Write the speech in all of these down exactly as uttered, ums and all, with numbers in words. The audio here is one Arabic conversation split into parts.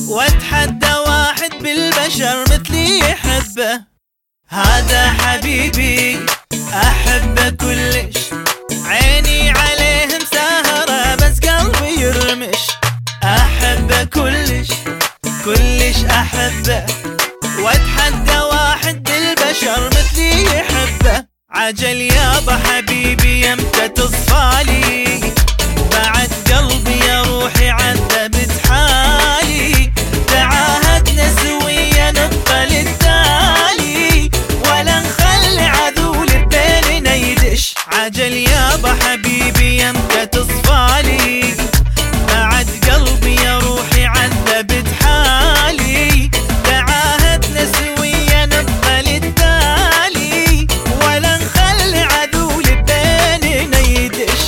واتحدى واحد بالبشر مثلي يحبه. هذا حبيبي احبه كلش، عيني عليه مسهرة بس قلبي يرمش. احبه كلش كلش احبه، واتحدى واحد بالبشر مثلي يحبه. عجل يابا حبيبي يمتى تصفالي، بعد قلبي يا روحي عذبت حالي. تعاهدنا سويا نبقى للتالي، ولا نخلي عذول بيننا يدش. عجل يابا حبيبي يمتى تصفالي، بعد قلبي يا روحي عذبت حالي. تعاهدنا سويا نبقى للتالي، ولا نخلي عذول بيننا يدش.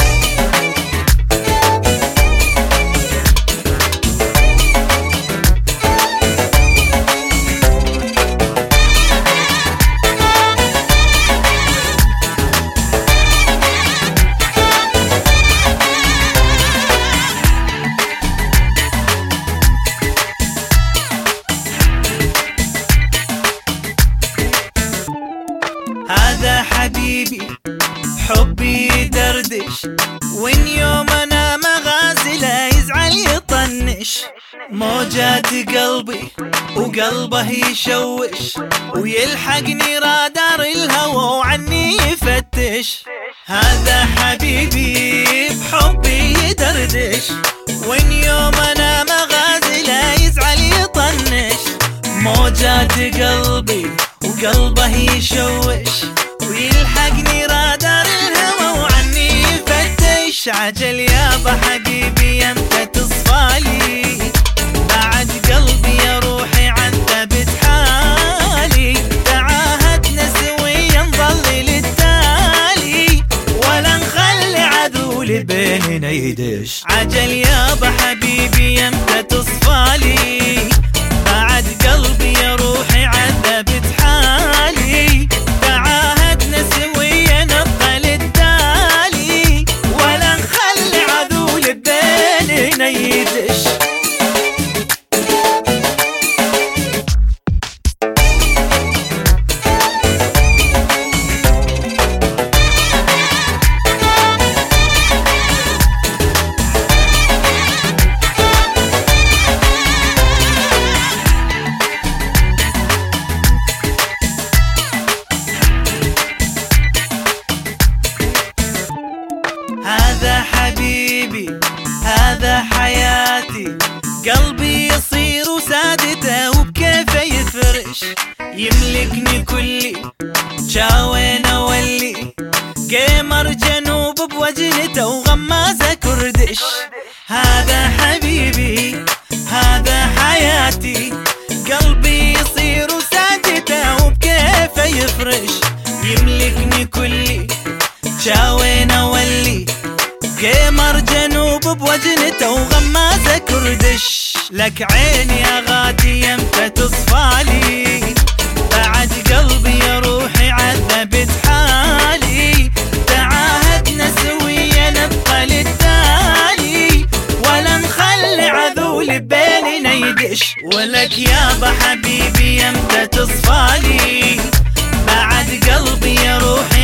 هذا حبيبي حبي يدردش، وين يوم انا مغازله يزعل يطنش. موجات قلبي وقلبه يشوش، ويلحقني رادار الهوى وعني يفتش. هذا حبيبي بحبي يدردش، وين يوم انا مغازله يزعل يطنش. موجات قلبي وقلبه يشوش، ويلحقني رادار الهوى وعني يفتش. عجل يابا حبيبي يمتى تصفالي، بعد قلبي يا روحي عذبت حالي. تعاهدنا سويا نظل للتالي، ولا نخلي عذول بيننا يدش. عجل يابا حبيبي يمتى تصفالي، بعد قلبي يا روحي عذبت حالي. تعاهدنا سويا نبقى للتالي، ولا نخلي عذول بيننا يدش. هذا حبيبي هذا حياتي، قلبي يصير سادته وبكيفه يفرش. يملكني كلي شاوين اولي، قمر جنوب بوجنته وغمازه كردش. هذا حبيبي هذا حياتي، قلبي يصير سادته وبكيفه يفرش. يملكني كلي شاوين اولي، قمر جنوب بوجنته وغمازه كردش. لك عيني يا غادي يمتى تصفالي، بعد قلبي يا روحي عذبت حالي. تعاهدنا سويا نبقى للتالي، ولا نخلي عذول بيننا يدش. ولك يابا حبيبي يمتى تصفالي، بعد قلبي يا روحي